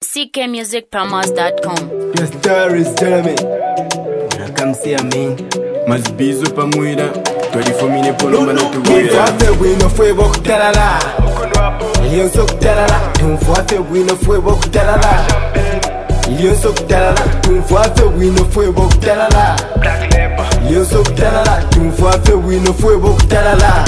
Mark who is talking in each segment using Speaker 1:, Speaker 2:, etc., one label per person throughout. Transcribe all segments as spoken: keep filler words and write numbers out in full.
Speaker 1: c k music promos dot com.
Speaker 2: Your stories, gentlemen. When I come see a man, must be super muida. twenty-four minutes for number not to wait. Don't we no fuego tarala. Yo so tarala. Don't fuate we no fuego tarala. Yo so tarala. Don't fuate we no fuego tarala. Yo so tarala. Don't fuate we no fuego tarala.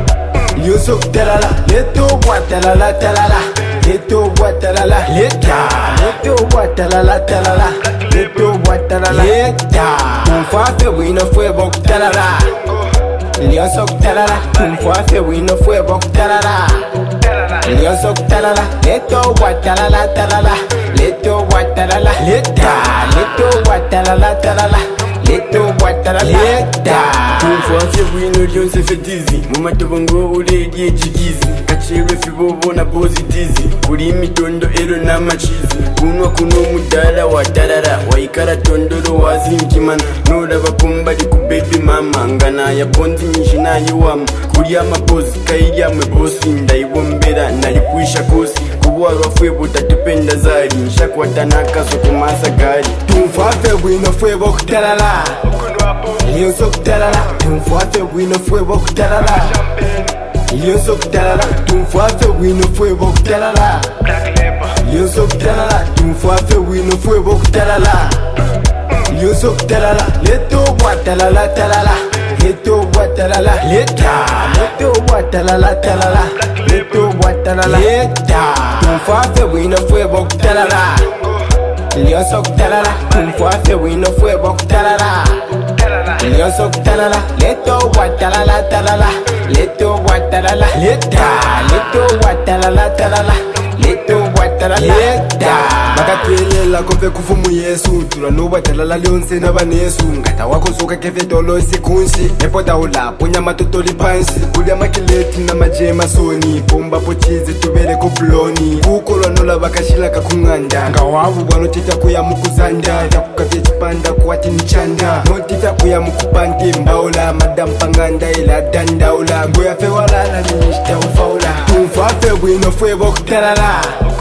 Speaker 2: Yo so tarala. Leto guatalala talala. Leto guatalala. Leta. Leto guatalala talala. Leto guatalala. Leta. Don't fuate we no fuego tarala. Leon sok talala, tumfuate wino fue bok talala. Leon sok talala, leto watalala talala, leto watalala, leta, leto watalala talala, leto watalala, leta. Tumfuate wino Leon se fait dizzy, mama tobongo ule die chikizi, kachere fibobo na bozi dizzy, kuri mitondo ero na machizi, kunwa kuno mudala watalala, waikara tondoro wazi nkimana, noda bakumba di kubaby mama, ngana ya bonzi nishina yuwama, kuri amabozi kairi mwebosi, ndaibombera nalikuisha kosi, kubuwa rwafwe butatupenda zari, nshakwata nakaso kumasa gari. Tumfuate wino fwe boku talala, Leon sok talala, tumfuate wino fwe boku talala. Leon sok talala, tumfuate wino fwe boku talala. Leon sok talala, tumfuate wino fwe boku talala. Leon sok talala, leto watalala talala. Leto watalala, leta. Leto watalala talala. Leto watalala, leta. Tumfuate wino fwe boku talala. Leon sok talala, tumfuate wino fwe boku talala. Leon sok talala, leto watalala talala. Leto watalala, leta. Leto watalala talala. Leto watalala, leta. Bakatwelela kope kufumu Yesu, tulano watalala lyonse na banesu. Ngata wako soka kefe tolo sikunshi, nepota ula punya matotoli pansi. Kulia makileti na majema soni, pomba pochizi tubele kuploni. Kukolwa nola bakashila kakunganda, ngawabu wano tita kuya mukuzanda. Yakukavye chipanda kuwati nichanda, no tita kuya mukupante mbaula. Madam panganda ila dandaula, ngoya fe walala nishita ufaula. Tumfuate wino fwe boku talala.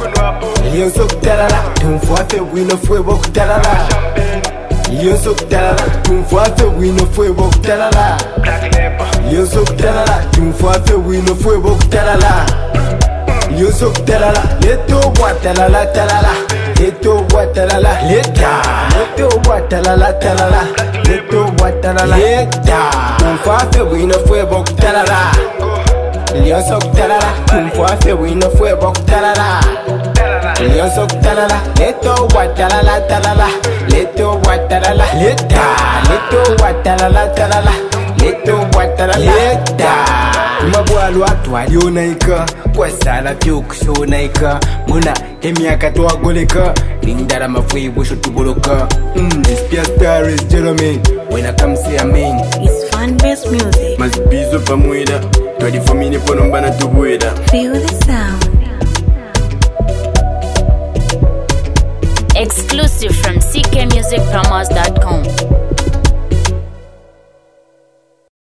Speaker 2: Leon sok talala, tumfuate wino fwe boku talala. Leon sok talala, tumfuate wino fwe boku talala. Leon sok talala, tumfuate wino fwe boku talala. Leon sok talala, leto watalala talala. Leto watalala, leta. Leto watalala talala. Leto watalala, leta. Tumfuate wino fwe boku talala. Leon sok talala, tumfuate wino fwe boku talala. Leon sok talala, leto watalala talala. Leto watalala, leta. Leto watalala talala. Leto watalala, leta. Mabwalu watu alionaika, kwa sala pyo kushonaika. Muna emiaka twagoleka, lindara mafwe bosho tuboloka. Mm, this P S stories, gentlemen. When I come see a man,
Speaker 1: It's fan-based music.
Speaker 2: mazibizo pamuida, twenty-four minutes for number na tubuida.
Speaker 1: Feel the sound. Exclusive from c k music promos dot com.